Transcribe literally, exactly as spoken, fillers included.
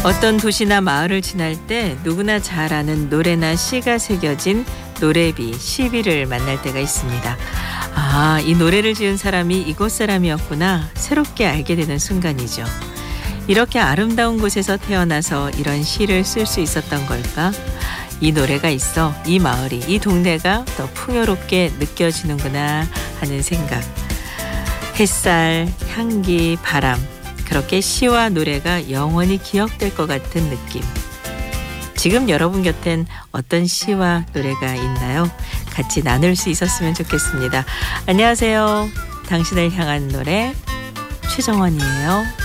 어떤 도시나 마을을 지날 때 누구나 잘 아는 노래나 시가 새겨진 노래비, 시비를 만날 때가 있습니다. 아, 이 노래를 지은 사람이 이곳 사람이었구나 새롭게 알게 되는 순간이죠. 이렇게 아름다운 곳에서 태어나서 이런 시를 쓸 수 있었던 걸까? 이 노래가 있어 이 마을이, 이 동네가 더 풍요롭게 느껴지는구나 하는 생각. 햇살, 향기, 바람, 그렇게 시와 노래가 영원히 기억될 것 같은 느낌. 지금 여러분 곁엔 어떤 시와 노래가 있나요? 같이 나눌 수 있었으면 좋겠습니다. 안녕하세요. 당신을 향한 노래 최정원이에요.